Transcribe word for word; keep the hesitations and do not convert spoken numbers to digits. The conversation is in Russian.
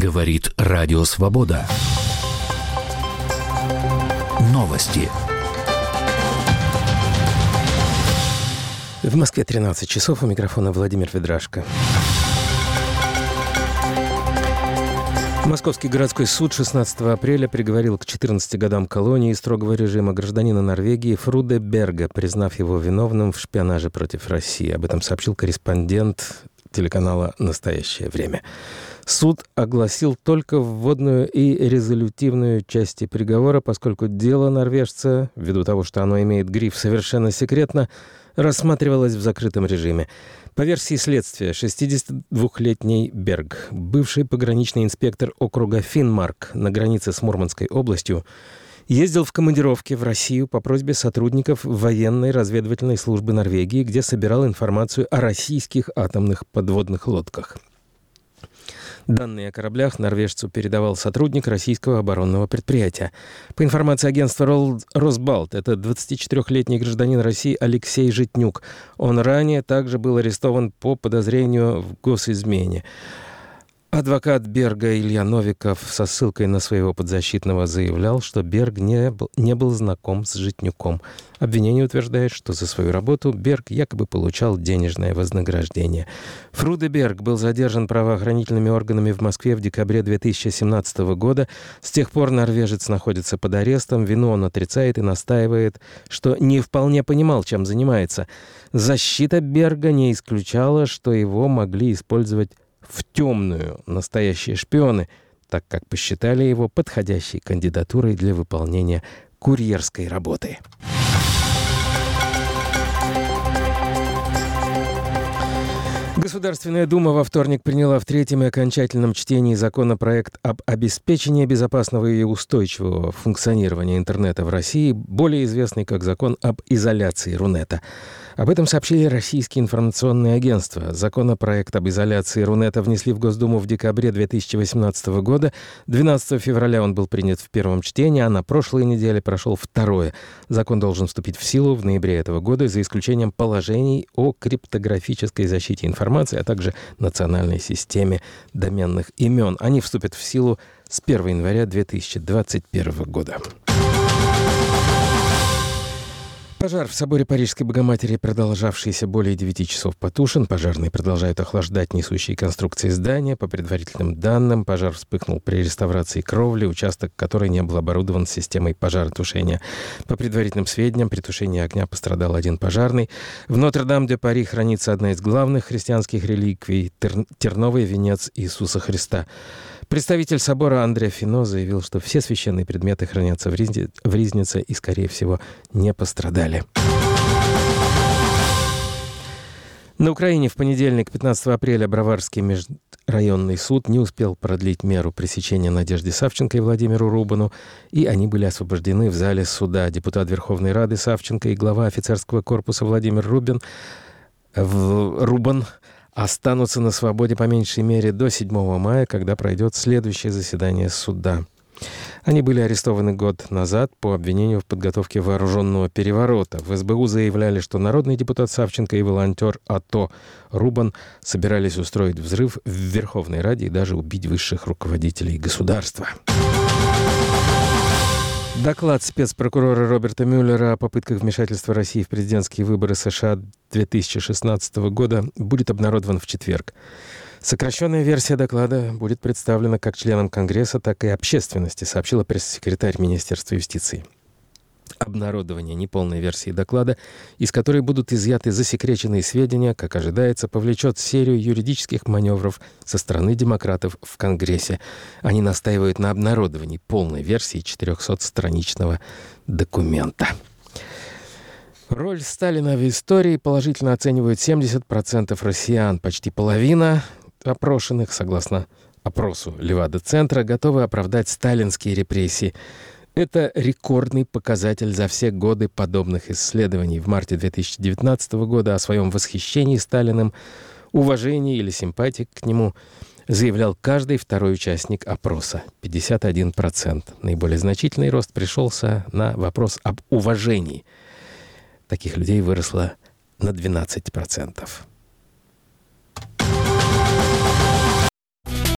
Говорит Радио Свобода. Новости. В Москве тринадцать часов. У микрофона Владимир Ведрашко. Московский городской суд шестнадцатого апреля приговорил к четырнадцати годам колонии и строгого режима гражданина Норвегии Фруде Берга, признав его виновным в шпионаже против России. Об этом сообщил корреспондент телеканала «Настоящее время». Суд огласил только вводную и резолютивную части приговора, поскольку дело норвежца, ввиду того, что оно имеет гриф «совершенно секретно», рассматривалось в закрытом режиме. По версии следствия, шестидесятидвухлетний Берг, бывший пограничный инспектор округа Финмарк на границе с Мурманской областью, ездил в командировке в Россию по просьбе сотрудников военной разведывательной службы Норвегии, где собирал информацию о российских атомных подводных лодках. Данные о кораблях норвежцу передавал сотрудник российского оборонного предприятия. По информации агентства «Росбалт», это двадцатичетырёхлетний гражданин России Алексей Житнюк. Он ранее также был арестован по подозрению в госизмене. Адвокат Берга Илья Новиков со ссылкой на своего подзащитного заявлял, что Берг не был, не был знаком с Житнюком. Обвинение утверждает, что за свою работу Берг якобы получал денежное вознаграждение. Фруде Берг был задержан правоохранительными органами в Москве в декабре две тысячи семнадцатого года. С тех пор норвежец находится под арестом. Вину он отрицает и настаивает, что не вполне понимал, чем занимается. Защита Берга не исключала, что его могли использовать в темную настоящие шпионы, так как посчитали его подходящей кандидатурой для выполнения курьерской работы. Государственная Дума во вторник приняла в третьем и окончательном чтении законопроект об обеспечении безопасного и устойчивого функционирования интернета в России, более известный как закон об изоляции Рунета. Об этом сообщили российские информационные агентства. Законопроект об изоляции Рунета внесли в Госдуму в декабре две тысячи восемнадцатого года. двенадцатого февраля он был принят в первом чтении, а на прошлой неделе прошел второе. Закон должен вступить в силу в ноябре этого года, за исключением положений о криптографической защите информации, а также национальной системе доменных имен. Они вступят в силу с первого января две тысячи двадцать первого года. Пожар в соборе Парижской Богоматери, продолжавшийся более девяти часов, потушен. Пожарные продолжают охлаждать несущие конструкции здания. По предварительным данным, пожар вспыхнул при реставрации кровли, участок которой не был оборудован системой пожаротушения. По предварительным сведениям, при тушении огня пострадал один пожарный. В Нотр-Дам-де-Пари хранится одна из главных христианских реликвий – терновый венец Иисуса Христа. Представитель собора Андре Фино заявил, что все священные предметы хранятся в Ризни- в Ризнице и, скорее всего, не пострадали. На Украине в понедельник, пятнадцатого апреля, Броварский межрайонный суд не успел продлить меру пресечения Надежде Савченко и Владимиру Рубану, и они были освобождены в зале суда. Депутат Верховной Рады Савченко и глава офицерского корпуса Владимир Рубин, в, Рубан останутся на свободе по меньшей мере до седьмого мая, когда пройдет следующее заседание суда. Они были арестованы год назад по обвинению в подготовке вооруженного переворота. В эс бэ у заявляли, что народный депутат Савченко и волонтер АТО Рубан собирались устроить взрыв в Верховной Раде и даже убить высших руководителей государства. Доклад спецпрокурора Роберта Мюллера о попытках вмешательства России в президентские выборы США две тысячи шестнадцатого года будет обнародован в четверг. Сокращенная версия доклада будет представлена как членам Конгресса, так и общественности, сообщила пресс-секретарь Министерства юстиции. Обнародование неполной версии доклада, из которой будут изъяты засекреченные сведения, как ожидается, повлечет серию юридических маневров со стороны демократов в Конгрессе. Они настаивают на обнародовании полной версии четырехсотстраничного документа. Роль Сталина в истории положительно оценивают семьдесят процентов россиян. Почти половина опрошенных, согласно опросу Левада-центра, готовы оправдать сталинские репрессии. Это рекордный показатель за все годы подобных исследований. В марте две тысячи девятнадцатого года о своем восхищении Сталиным, уважении или симпатии к нему заявлял каждый второй участник опроса – пятьдесят один процент. Наиболее значительный рост пришелся на вопрос об уважении. Таких людей выросло на двенадцать процентов.